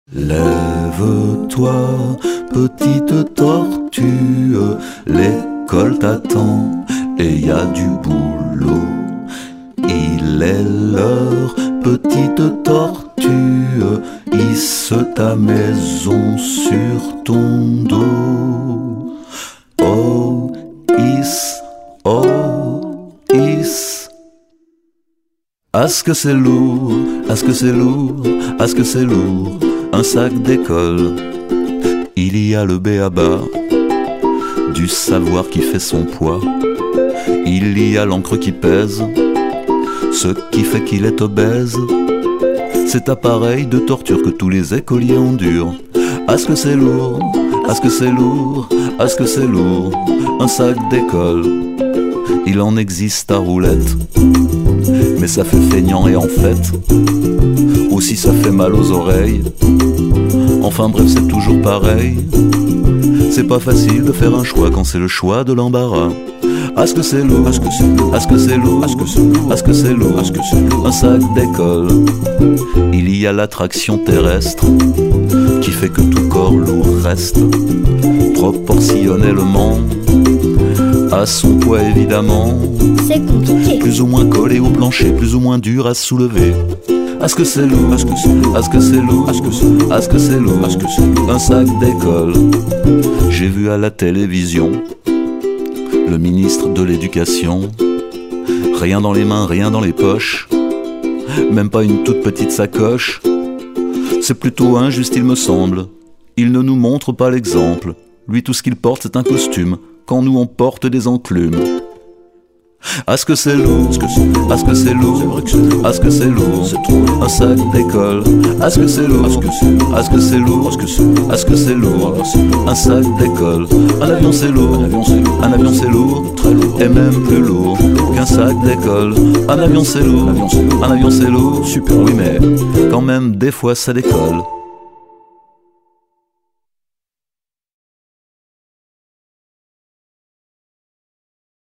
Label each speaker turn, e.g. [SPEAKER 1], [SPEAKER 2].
[SPEAKER 1] Lève-toi, petite tortue, l'école t'attend et y a du boulot. Il est l'heure, petite tortue, hisse ta maison sur ton dos. Oh, hisse, oh, hisse. Est-ce que c'est lourd, est-ce que c'est lourd, est-ce que c'est lourd, un sac d'école. Il y a le b.a.-ba du savoir qui fait son poids. Il y a l'encre qui pèse, ce qui fait qu'il est obèse. Cet appareil de torture que tous les écoliers endurent. Est-ce que c'est lourd, est-ce que c'est lourd, est-ce que c'est lourd, un sac d'école. Il en existe à roulette, mais ça fait feignant et en fait aussi ça fait mal aux oreilles. Enfin bref, c'est toujours pareil. C'est pas facile de faire un choix quand c'est le choix de l'embarras. Est-ce que c'est lourd, est-ce que c'est lourd, est-ce que c'est lourd, est-ce que c'est lourd, est-ce que c'est lourd, est-ce que c'est lourd, un sac d'école. Il y a l'attraction terrestre qui fait que tout corps lourd reste proportionnellement à son poids évidemment.
[SPEAKER 2] C'est compliqué.
[SPEAKER 1] Plus ou moins collé au plancher, plus ou moins dur à soulever. Est-ce que c'est lourd, est-ce que c'est lourd, est-ce que c'est lourd, est-ce que c'est lourd, est-ce que c'est lourd, est-ce que c'est lourd, un sac d'école. J'ai vu à la télévision le ministre de l'Éducation, rien dans les mains, rien dans les poches, même pas une toute petite sacoche. C'est plutôt injuste il me semble, il ne nous montre pas l'exemple. Lui tout ce qu'il porte c'est un costume, quand nous on porte des enclumes. Est-ce que c'est lourd, est-ce que c'est lourd, est-ce que c'est lourd, est-ce que c'est lourd, un sac d'école. Est-ce que c'est lourd, est-ce que c'est lourd, est-ce que c'est lourd, est-ce que c'est lourd, un sac d'école. Un avion c'est lourd, un avion c'est lourd, très lourd, et même plus lourd qu'un sac d'école. Un avion c'est lourd, un avion c'est lourd, super, oui mais quand même des fois ça décolle.